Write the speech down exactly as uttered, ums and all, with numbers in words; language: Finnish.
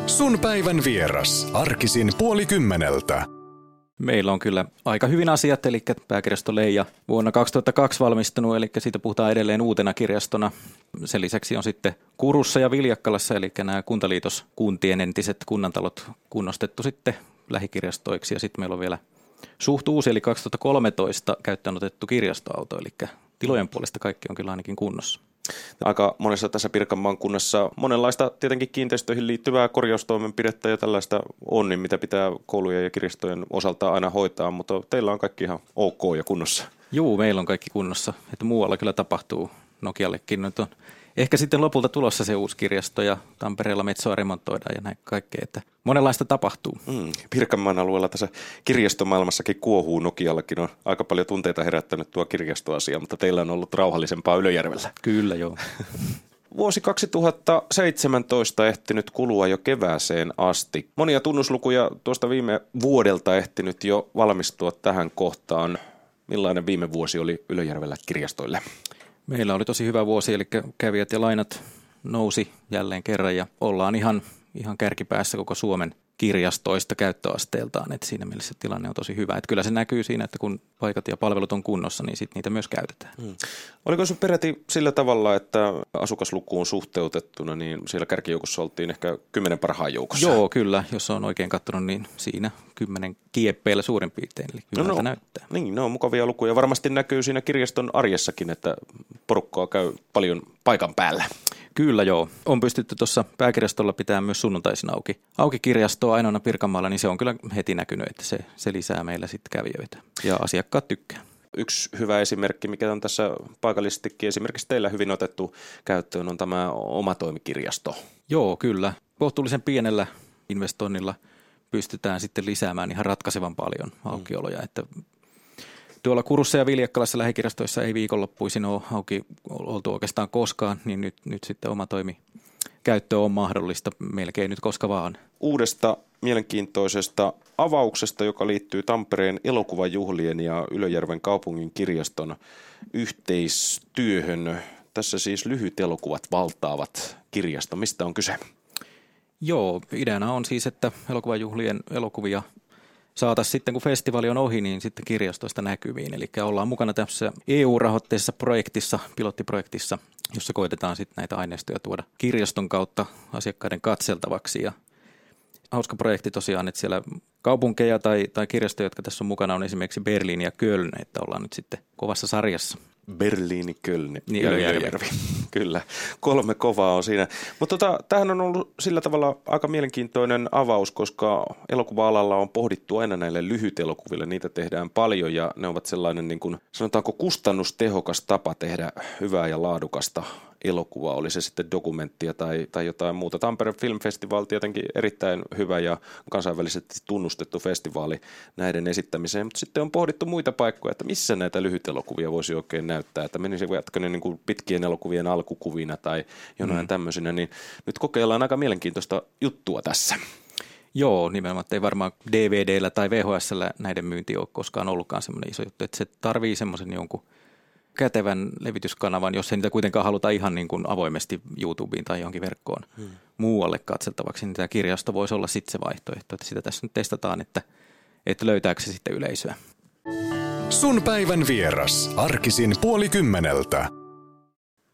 Sun päivän vieras. Arkisin puoli kymmeneltä. Meillä on kyllä aika hyvin asiat, eli Pääkirjasto Leija vuonna kaksituhattakaksi valmistunut, eli siitä puhutaan edelleen uutena kirjastona. Sen lisäksi on sitten Kurussa ja Viljakkalassa, eli nämä kuntaliitoskuntien entiset kunnantalot kunnostettu sitten lähikirjastoiksi. Ja sitten meillä on vielä suht uusi, eli kaksituhattakolmetoista käyttöön otettu kirjastoauto, eli tilojen puolesta kaikki on kyllä ainakin kunnossa. Aika monessa tässä Pirkanmaan kunnassa monenlaista tietenkin kiinteistöihin liittyvää korjaustoimenpidettä ja tällaista on, niin mitä pitää koulujen ja kirjastojen osalta aina hoitaa, mutta teillä on kaikki ihan ok ja kunnossa. Juu, meillä on kaikki kunnossa, että muualla kyllä tapahtuu. Nokiallekin nyt on ehkä sitten lopulta tulossa se uusi kirjasto ja Tampereella Metsoa remontoidaan ja näin kaikkea, että monenlaista tapahtuu. Mm, Pirkanmaan alueella tässä kirjastomaailmassakin kuohuu. Nokiallakin on aika paljon tunteita herättänyt tuo kirjastoasia, mutta teillä on ollut rauhallisempaa Ylöjärvellä. Kyllä, joo. Vuosi kaksituhattaseitsemäntoista ehtinyt kulua jo kevääseen asti. Monia tunnuslukuja tuosta viime vuodelta ehtinyt jo valmistua tähän kohtaan. Millainen viime vuosi oli Ylöjärvellä kirjastoille? Meillä oli tosi hyvä vuosi, eli kävijät ja lainat nousi jälleen kerran ja ollaan ihan, ihan kärkipäässä koko Suomen kirjastoista käyttöasteeltaan, että siinä mielessä tilanne on tosi hyvä. Että kyllä se näkyy siinä, että kun paikat ja palvelut on kunnossa, niin sitten niitä myös käytetään. Hmm. Oliko se peräti sillä tavalla, että asukaslukuun suhteutettuna, niin siellä kärkijoukossa oltiin ehkä kymmenen parhaan joukossa? Joo, kyllä. Jos on oikein katsonut, niin siinä kymmenen kieppeillä suurin piirtein, eli hyvältä no, no, näyttää. Niin, ne on mukavia lukuja. Varmasti näkyy siinä kirjaston arjessakin, että porukkaa käy paljon paikan päällä. Kyllä joo. On pystytty tuossa Pääkirjastolla pitämään myös sunnuntaisin auki. Auki kirjastoa ainoana Pirkanmaalla, niin se on kyllä heti näkynyt, että se, se lisää meillä sitten kävijöitä. Ja asiakkaat tykkää. Yksi hyvä esimerkki, mikä on tässä paikallisestikin esimerkiksi teillä hyvin otettu käyttöön, on tämä omatoimikirjasto. Joo, kyllä. Kohtuullisen pienellä investoinnilla pystytään sitten lisäämään ihan ratkaisevan paljon aukioloja, mm. että tuolla Kurussa ja Viljakkalassa lähikirjastoissa ei viikonloppuisin ole auki oltu oikeastaan koskaan, niin nyt, nyt sitten oma toimikäyttö on mahdollista melkein nyt koska vaan. Uudesta mielenkiintoisesta avauksesta, joka liittyy Tampereen elokuvajuhlien ja Ylöjärven kaupungin kirjaston yhteistyöhön. Tässä siis lyhyt elokuvat valtaavat kirjasto. Mistä on kyse? Joo, ideana on siis, että elokuvajuhlien elokuvia saataisiin sitten, kun festivaali on ohi, niin sitten kirjastoista näkyviin. Eli ollaan mukana tässä E U-rahoitteisessa projektissa, pilottiprojektissa, jossa koitetaan sitten näitä aineistoja tuoda kirjaston kautta asiakkaiden katseltavaksi. Ja hauska projekti tosiaan, että siellä kaupunkeja tai, tai kirjastoja, jotka tässä on mukana, on esimerkiksi Berliin ja Köln, että ollaan nyt sitten kovassa sarjassa. Berliini, Köln niin, ja Ylöjärvi. Kyllä, kolme kovaa on siinä. Mutta tota, tämähän on ollut sillä tavalla aika mielenkiintoinen avaus, koska elokuva-alalla on pohdittu aina näille lyhytelokuville. Niitä tehdään paljon ja ne ovat sellainen, niin kuin, sanotaanko kustannustehokas tapa tehdä hyvää ja laadukasta elokuvaa. Oli se sitten dokumenttia tai, tai jotain muuta. Tampereen Film Festival tietenkin erittäin hyvä ja kansainvälisesti tunnustettu festivaali näiden esittämiseen. Mutta sitten on pohdittu muita paikkoja, että missä näitä lyhytelokuvia voisi oikein näyttää. Että menisivätkö ne niin kuin pitkien elokuvien alkukuvina tai jonain mm. tämmöisenä. Niin nyt kokeillaan aika mielenkiintoista juttua tässä. Joo, nimenomaan ei varmaan D V D:llä tai V H S:llä näiden myynti ole koskaan ollutkaan semmoinen iso juttu, että se tarvii semmoisen jonkun kätevän levityskanavan, jos ei niitä kuitenkaan haluta ihan niin kuin avoimesti YouTubeen tai johonkin verkkoon hmm. muualle katseltavaksi, niin tämä kirjasto voisi olla sitten se vaihtoehto, että sitä tässä nyt testataan, että, että löytääkö se sitten yleisöä. Sun päivän vieras, arkisin puoli kymmeneltä.